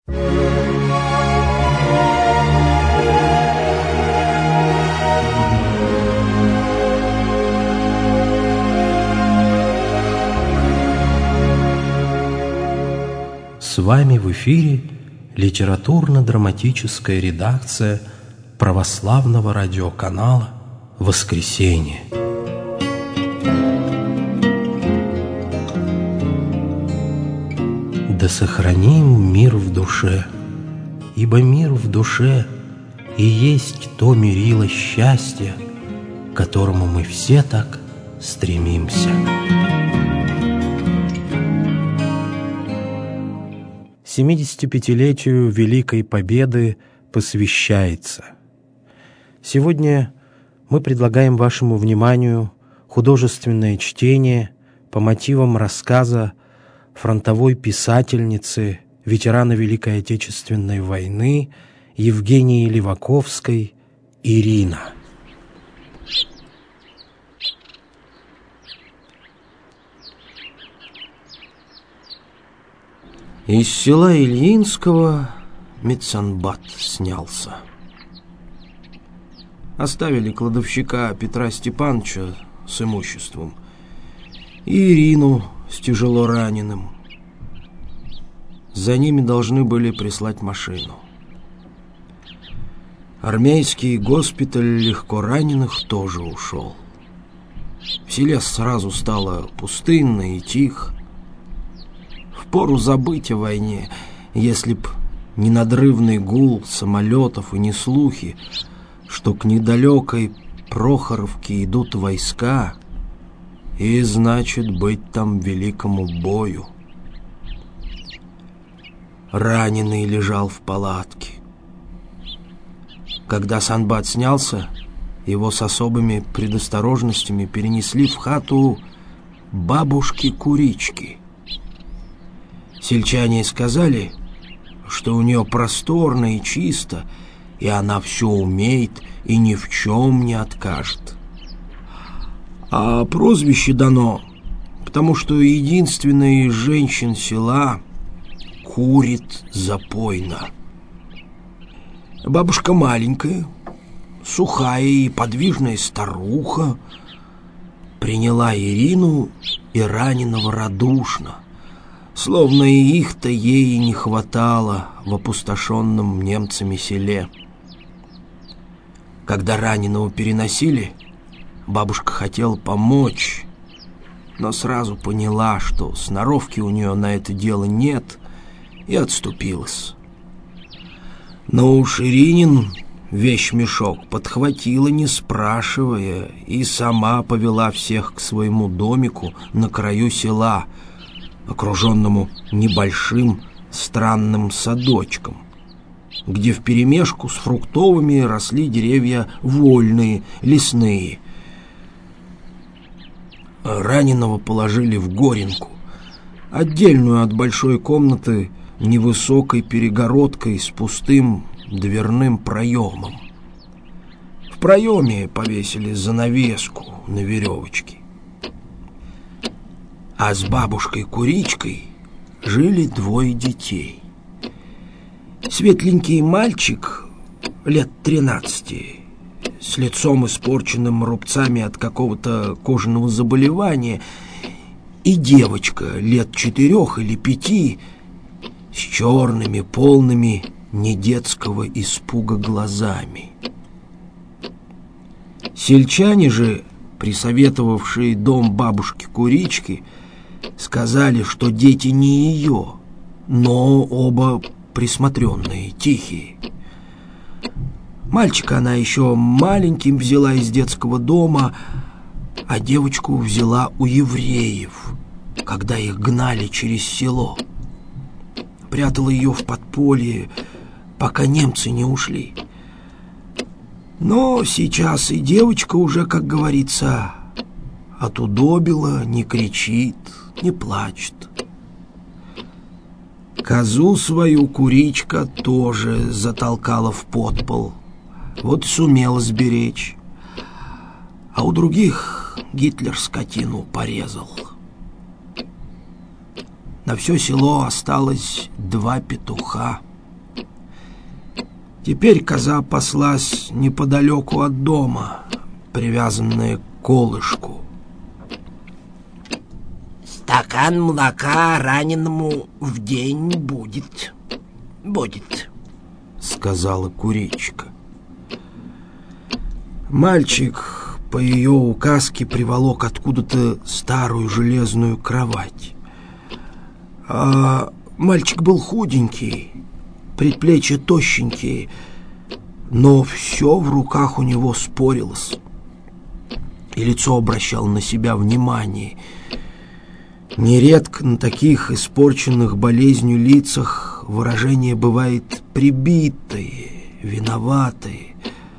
С вами в эфире литературно-драматическая редакция православного радиоканала «Воскресенье». Да сохраним мир в душе, ибо мир в душе и есть то мерило счастья, к которому мы все так стремимся. 75-летию Великой Победы посвящается. Сегодня мы предлагаем вашему вниманию художественное чтение по мотивам рассказа фронтовой писательницы, ветерана Великой Отечественной войны Евгении Леваковской «Ирина». Из села Ильинского медсанбат снялся. Оставили кладовщика Петра Степановича с имуществом и Ирину с тяжело раненым. За ними должны были прислать машину. Армейский госпиталь легко раненых тоже ушел. В селе сразу стало пустынно и тихо. Впору забыть о войне, если б не надрывный гул самолетов и не слухи, что к недалекой Прохоровке идут войска, и значит быть там великому бою. Раненый лежал в палатке. Когда санбат снялся, его с особыми предосторожностями перенесли в хату бабушки-курички. Сельчане сказали, что у нее просторно и чисто, и она все умеет и ни в чем не откажет. А прозвище дано, потому что единственная из женщин села курит запойно. Бабушка маленькая, сухая и подвижная старуха, приняла Ирину и раненого радушно, словно и их-то ей не хватало в опустошенном немцами селе. Когда раненого переносили, бабушка хотела помочь, но сразу поняла, что сноровки у нее на это дело нет, и отступилась. Но уж Иринин вещмешок подхватила, не спрашивая, и сама повела всех к своему домику на краю села, окруженному небольшим странным садочком, где вперемешку с фруктовыми росли деревья вольные, лесные. Раненого положили в горенку, отдельную от большой комнаты невысокой перегородкой с пустым дверным проемом. В проеме повесили занавеску на веревочке. А с бабушкой-куричкой жили двое детей. Светленький мальчик лет 13, с лицом испорченным рубцами от какого-то кожаного заболевания, и девочка лет 4 или 5, с черными, полными недетского испуга глазами. Сельчане же, присоветовавшие дом бабушки-курички, сказали, что дети не ее, но оба присмотренные, тихие. Мальчика она еще маленьким взяла из детского дома, а девочку взяла у евреев, когда их гнали через село. Прятала ее в подполье, пока немцы не ушли. Но сейчас и девочка уже, как говорится, отудобила, не кричит, не плачет. Козу свою куричка тоже затолкала в подпол, вот сумела сберечь. А у других Гитлер скотину порезал. На все село осталось 2 петуха. Теперь коза паслась неподалеку от дома, привязанная к колышку. «Стакан молока раненому в день будет», — сказала куричка. Мальчик по ее указке приволок откуда-то старую железную кровать. Мальчик был худенький, предплечья тощенькие, но все в руках у него спорилось, и лицо обращало на себя внимание. Нередко на таких испорченных болезнью лицах выражение бывает прибитое, виноватое.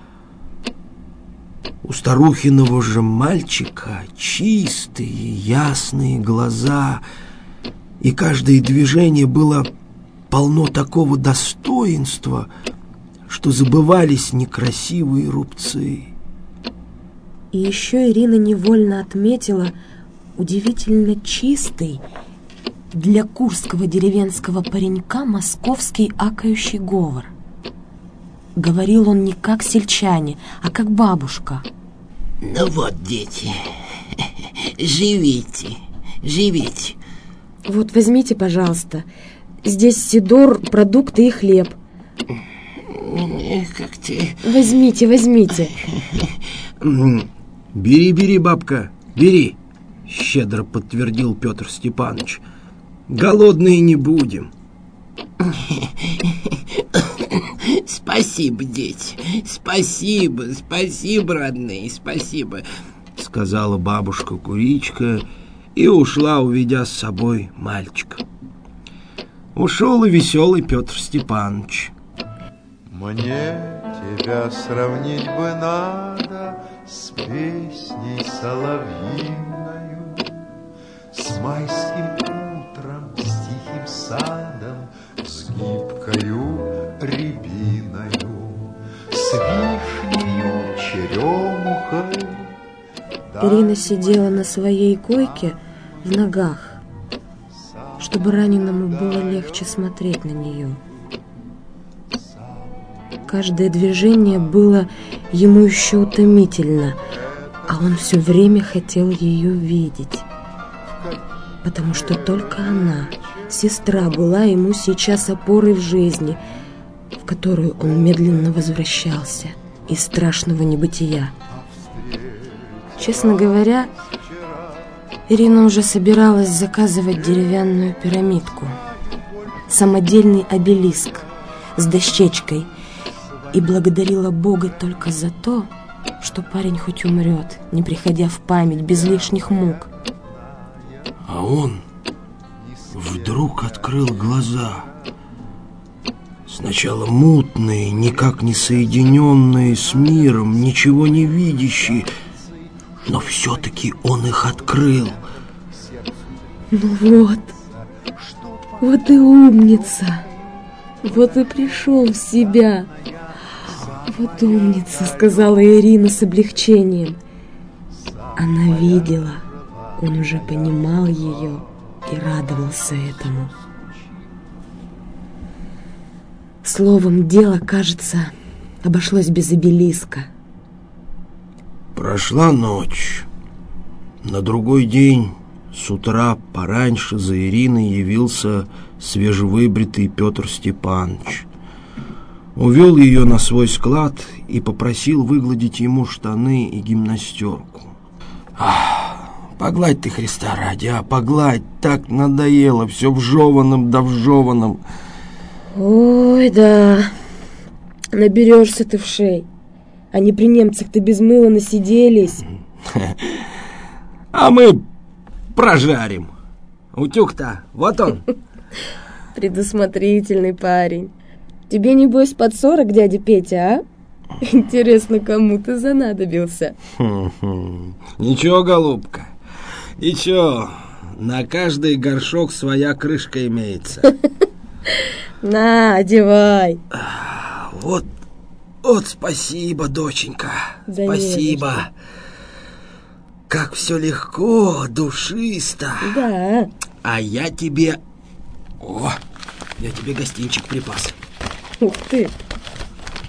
У старухиного же мальчика чистые, ясные глаза, и каждое движение было полно такого достоинства, что забывались некрасивые рубцы. И еще Ирина невольно отметила удивительно чистый для курского деревенского паренька московский акающий говор. Говорил он не как сельчане, а как бабушка. «Ну вот, дети, живите. Вот возьмите, пожалуйста. Здесь сидор, продукты и хлеб. Как ты...» Возьмите. Бери, бабка, бери, щедро подтвердил Петр Степанович. Голодные не будем. «Спасибо, дети, спасибо, родные, спасибо», — сказала бабушка-куричка и ушла, уведя с собой мальчика. Ушел и веселый Петр Степанович. Мне тебя сравнить бы надо с песней соловьиною, с майским утром, с тихим садом, с гибкою рябиною, с вишнею, черемухой. Ирина сидела на своей койке в ногах, чтобы раненому было легче смотреть на нее. Каждое движение было ему еще утомительно, а он все время хотел ее видеть, потому что только она, сестра, была ему сейчас опорой в жизни, в которую он медленно возвращался из страшного небытия. Честно говоря, Ирина уже собиралась заказывать деревянную пирамидку, самодельный обелиск с дощечкой, и благодарила Бога только за то, что парень хоть умрет, не приходя в память, без лишних мук. А он вдруг открыл глаза. Сначала мутные, никак не соединенные с миром, ничего не видящие, но все-таки он их открыл. Ну вот и умница, вот и пришел в себя. Вот умница, сказала Ирина с облегчением. Она видела, он уже понимал ее и радовался этому. Словом, дело, кажется, обошлось без обелиска. Прошла ночь. На другой день с утра пораньше за Ириной явился свежевыбритый Петр Степанович. Увел ее на свой склад и попросил выгладить ему штаны и гимнастерку. Погладь ты, Христа ради, погладь, так надоело, все вжеванным да вжеванным. Ой, да, наберешься ты вшей. Они при немцах-то без мыла насиделись. А мы прожарим. Утюг-то, вот он. Предусмотрительный парень. Тебе, небось, под 40, дядя Петя, а? Интересно, кому ты занадобился? Ничего, голубка, ничего. На каждый горшок своя крышка имеется. На, одевай. Вот спасибо, доченька. Да спасибо. Как все легко, душисто. Да. А я тебе гостинчик припас. Ух ты.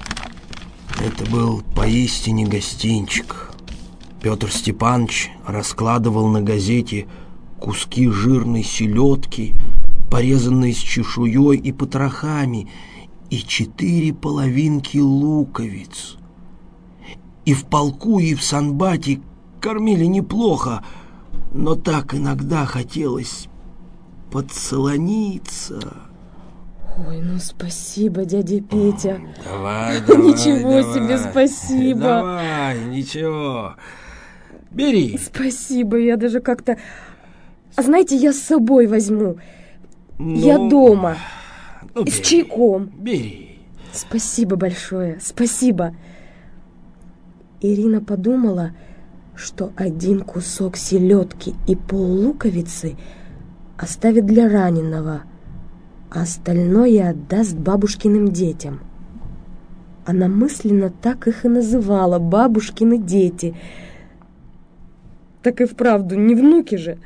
Это был поистине гостинчик. Петр Степанович раскладывал на газете куски жирной селедки, порезанные с чешуей и потрохами, и 4 половинки луковиц. И в полку, и в санбате кормили неплохо, но так иногда хотелось подсолониться. Ой, ну спасибо, дядя Петя. Давай, Ничего себе, спасибо. Давай, ничего. Бери. Спасибо, я даже как-то... А знаете, я с собой возьму. Я дома. Ну, с чайком. Бери. Спасибо большое, спасибо. Ирина подумала, что 1 кусок селедки и пол-луковицы оставит для раненого, а остальное отдаст бабушкиным детям. Она мысленно так их и называла — бабушкины дети. Так и вправду, не внуки же.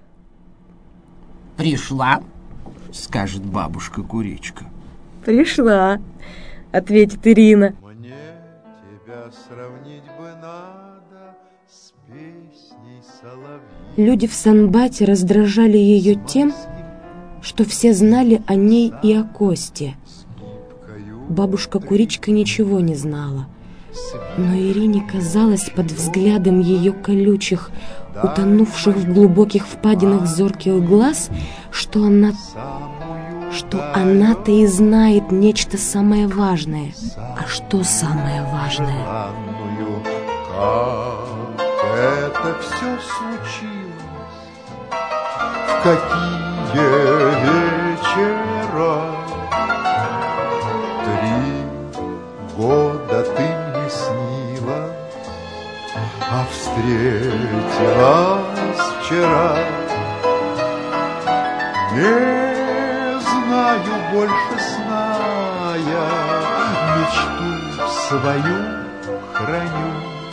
Пришла, скажет бабушка-куричка. Пришла, ответит Ирина. Мне тебя сравнить бы надо с песней соловьиной. Люди в санбате раздражали ее тем, что все знали о ней и о Косте. Бабушка-куричка ничего не знала, но Ирине казалось под взглядом ее колючих, утонувших в глубоких впадинах зорких глаз, что она-то и знает нечто самое важное. А что самое важное? Как это все случилось, в какие вечера 3 года ты мне снилась, а встретилась вчера. Не знаю больше сна я, мечту свою храню.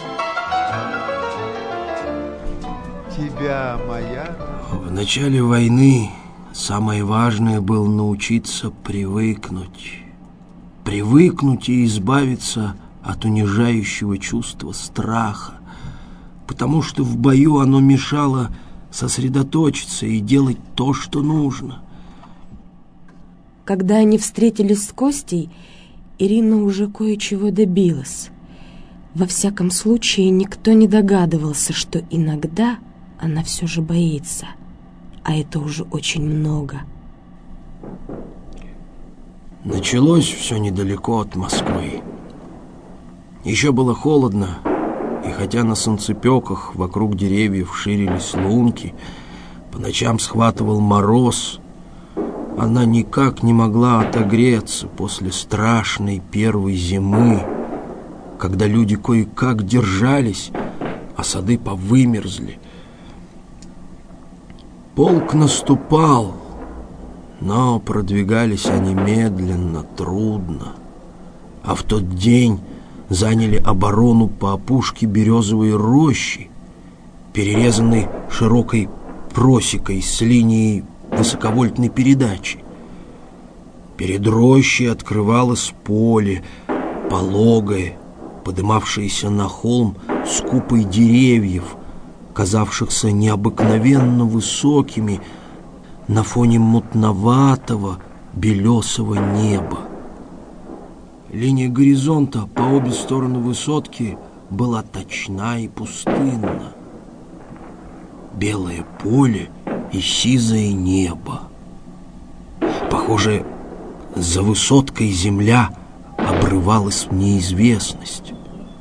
Тебя, моя... В начале войны самое важное было научиться привыкнуть. Привыкнуть и избавиться от унижающего чувства страха, потому что в бою оно мешало сосредоточиться и делать то, что нужно. Когда они встретились с Костей, Ирина уже кое-чего добилась. Во всяком случае, никто не догадывался, что иногда она все же боится, а это уже очень много. Началось все недалеко от Москвы. Еще было холодно, и хотя на солнцепеках вокруг деревьев ширились лунки, по ночам схватывал мороз, она никак не могла отогреться после страшной первой зимы, когда люди кое-как держались, а сады повымерзли. Полк наступал, но продвигались они медленно, трудно. А в тот день заняли оборону по опушке березовой рощи, перерезанной широкой просекой с линией высоковольтной передачи. Перед рощей открывалось поле, пологое, подымавшееся на холм с купой деревьев, казавшихся необыкновенно высокими на фоне мутноватого белесого неба. Линия горизонта по обе стороны высотки была точна и пустынна. Белое поле и сизое небо. Похоже, за высоткой земля обрывалась в неизвестность.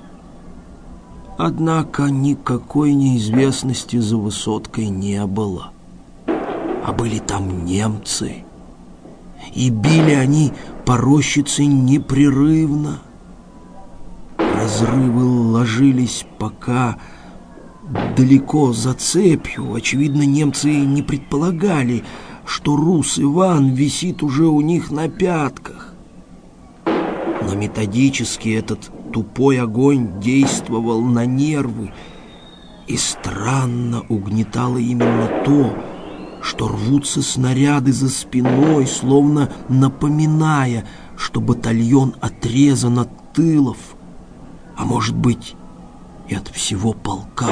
Однако никакой неизвестности за высоткой не было. А были там немцы. И били они по рощице непрерывно. Разрывы ложились пока далеко за цепью. Очевидно, немцы не предполагали, что Рус Иван висит уже у них на пятках. Но методически этот тупой огонь действовал на нервы, и странно угнетало именно то, что рвутся снаряды за спиной, словно напоминая, что батальон отрезан от тылов, а может быть, и от всего полка.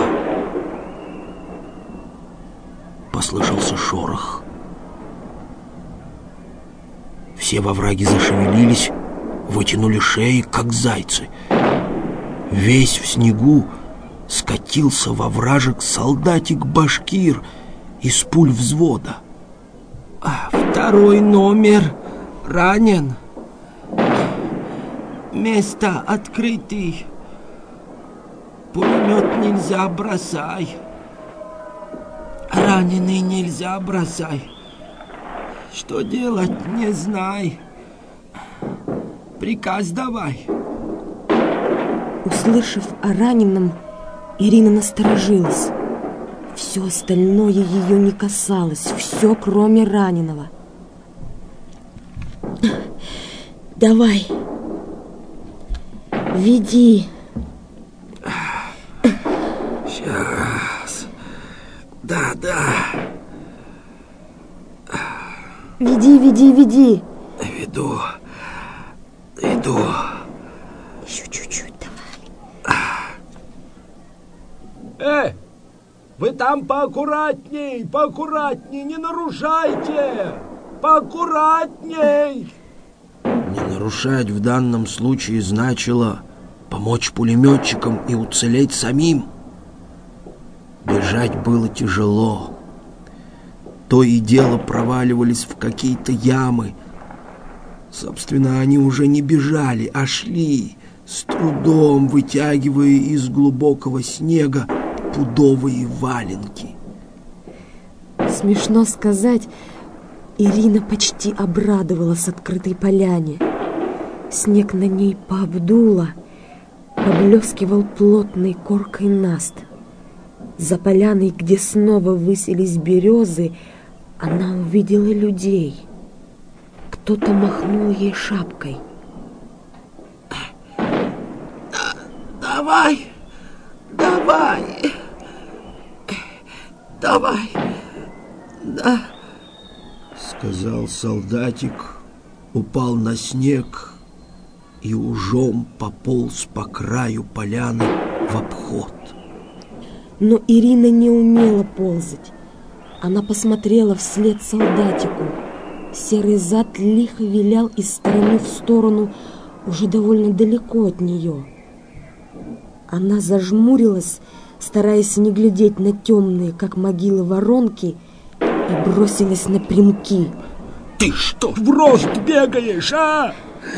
Послышался шорох. Все во враге зашевелились, вытянули шеи, как зайцы. Весь в снегу скатился во вражек солдатик-башкир из пуль взвода. Второй номер ранен. Место открытый. Пулемет нельзя бросай. Раненый нельзя бросай. Что делать, не знай. Приказ давай. Услышав о раненом, Ирина насторожилась. Все остальное ее не касалось, все, кроме раненого. Давай, веди. Сейчас. Да. Веди. Веду. Еще чуть-чуть, давай. Вы там поаккуратней, не нарушайте! Поаккуратней! Не нарушать в данном случае значило помочь пулеметчикам и уцелеть самим. Бежать было тяжело. То и дело проваливались в какие-то ямы. Собственно, они уже не бежали, а шли, с трудом вытягивая из глубокого снега пудовые валенки. Смешно сказать, Ирина почти обрадовалась открытой поляне. Снег на ней пообдуло, поблескивал плотной коркой наст. За поляной, где снова высились березы, она увидела людей. Кто-то махнул ей шапкой. Давай. Да. Сказал солдатик, упал на снег и ужом пополз по краю поляны в обход. Но Ирина не умела ползать. Она посмотрела вслед солдатику. Серый зад лихо вилял из стороны в сторону, уже довольно далеко от нее. Она зажмурилась, стараясь не глядеть на темные, как могилы, воронки, и бросилась напрямки. Ты что, в рост бегаешь, а?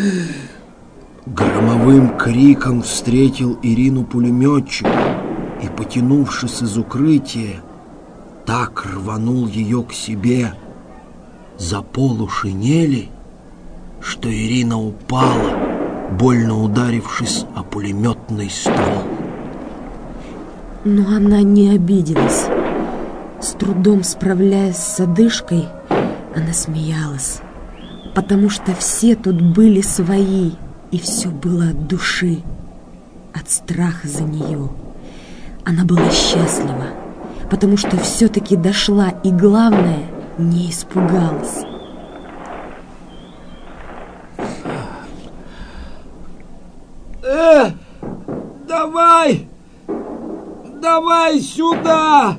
Громовым криком встретил Ирину пулеметчик и, потянувшись из укрытия, так рванул ее к себе за полу шинели, что Ирина упала, больно ударившись о пулеметный ствол. Но она не обиделась. С трудом справляясь с одышкой, она смеялась, потому что все тут были свои, и все было от души, от страха за нее. Она была счастлива, потому что все-таки дошла, и главное, не испугалась. Давай сюда!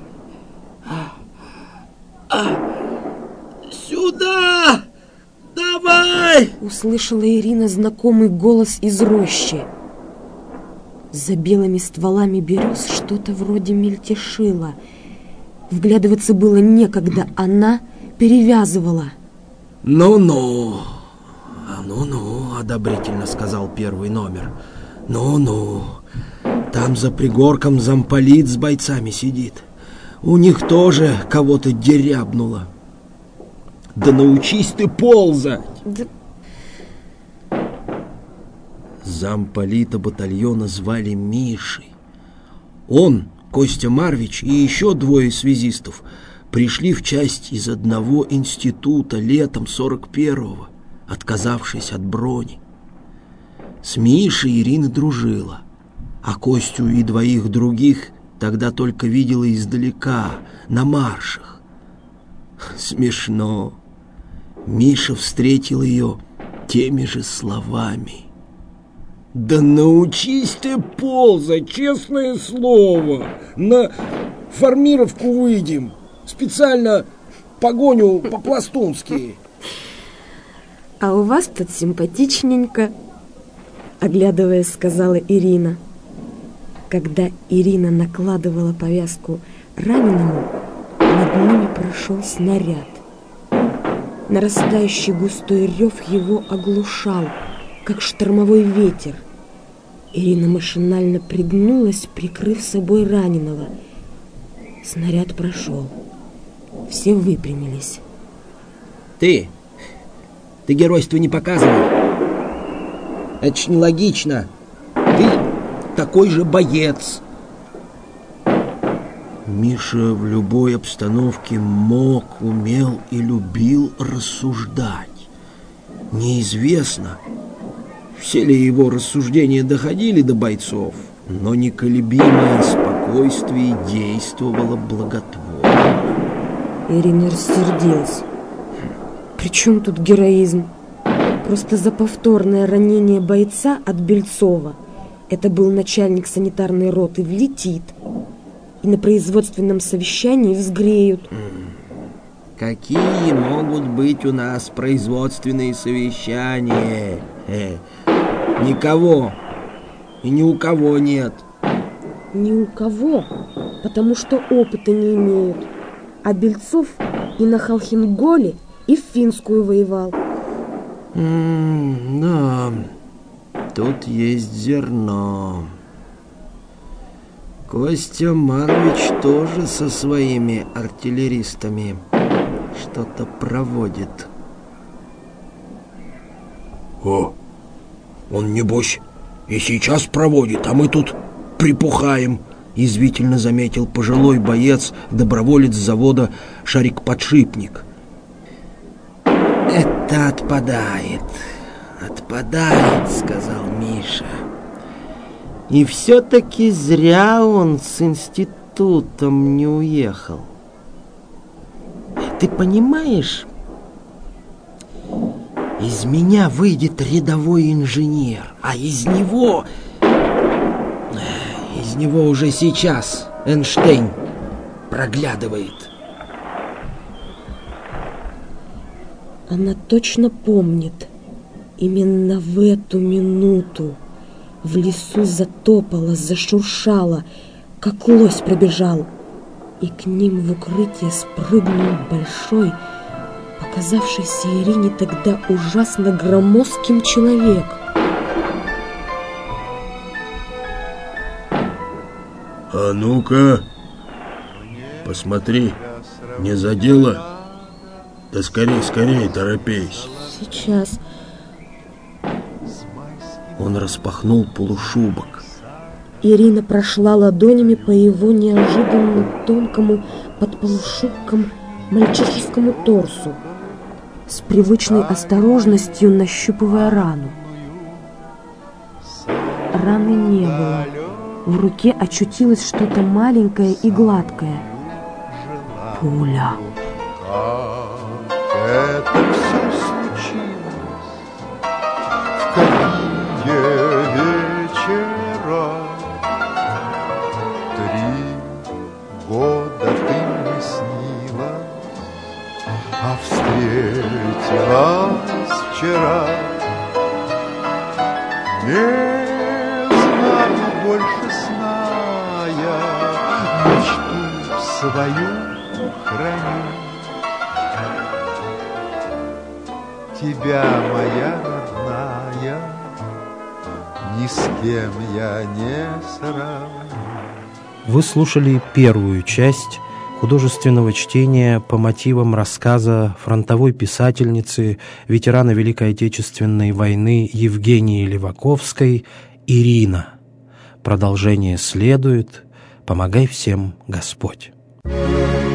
Сюда! Давай! Услышала Ирина знакомый голос из рощи. За белыми стволами берез что-то вроде мельтешило. Вглядываться было некогда, она перевязывала. «Ну-ну, одобрительно сказал первый номер. Ну-ну, там за пригорком замполит с бойцами сидит. У них тоже кого-то дерябнуло. Да научись ты ползать!» Замполита батальона звали Мишей. Он, Костя Марвич и еще двое связистов пришли в часть из одного института летом 41-го, отказавшись от брони. С Мишей Ирина дружила, а Костю и двоих других тогда только видела издалека, на маршах. Смешно. Миша встретил ее теми же словами. Да научись ты ползать, честное слово. На формировку выйдем. Специально погоню по-пластунски. А у вас тут симпатичненько, оглядываясь, сказала Ирина. Когда Ирина накладывала повязку раненому, над ними прошел снаряд. Нарастающий густой рев его оглушал, как штормовой ветер. Ирина машинально пригнулась, прикрыв собой раненого. Снаряд прошел. Все выпрямились. Ты геройство не показывай. Это ж нелогично. Ты такой же боец. Миша в любой обстановке мог, умел и любил рассуждать. Неизвестно, все ли его рассуждения доходили до бойцов, но неколебимое спокойствие действовало благотворно. Ирина рассердилась. При чем тут героизм? Просто за повторное ранение бойца от Бельцова, это был начальник санитарной роты, влетит. И на производственном совещании взгреют. Какие могут быть у нас производственные совещания? Никого. И ни у кого нет. Ни у кого, потому что опыта не имеют. А Бельцов и на Холхенголе, и в Финскую воевал. Да, тут есть зерно. Костя Манович тоже со своими артиллеристами что-то проводит. О, он, небось, и сейчас проводит, а мы тут припухаем, язвительно заметил пожилой боец, доброволец завода «Шарик-подшипник». «Это отпадает, сказал Миша. И все-таки зря он с институтом не уехал. Ты понимаешь, из меня выйдет рядовой инженер, а из него уже сейчас Эйнштейн проглядывает». Она точно помнит. Именно в эту минуту в лесу затопало, зашуршало, как лось пробежал. И к ним в укрытие спрыгнул большой, показавшийся Ирине тогда ужасно громоздким человек. А ну-ка, посмотри, не задело? Да скорей, торопись. Сейчас. Он распахнул полушубок. Ирина прошла ладонями по его неожиданно тонкому под полушубком мальчишескому торсу, с привычной осторожностью нащупывая рану. Раны не было. В руке очутилось что-то маленькое и гладкое. Пуля. Это все случилось в какие вечера. 3 года ты мне снилась, а встретилась вчера. Не знаю больше сна я, мечту свою храню. Тебя, моя родная, ни с кем я не сравню. Вы слушали первую часть художественного чтения по мотивам рассказа фронтовой писательницы, ветерана Великой Отечественной войны Евгении Леваковской «Ирина». Продолжение следует. Помогай всем Господь.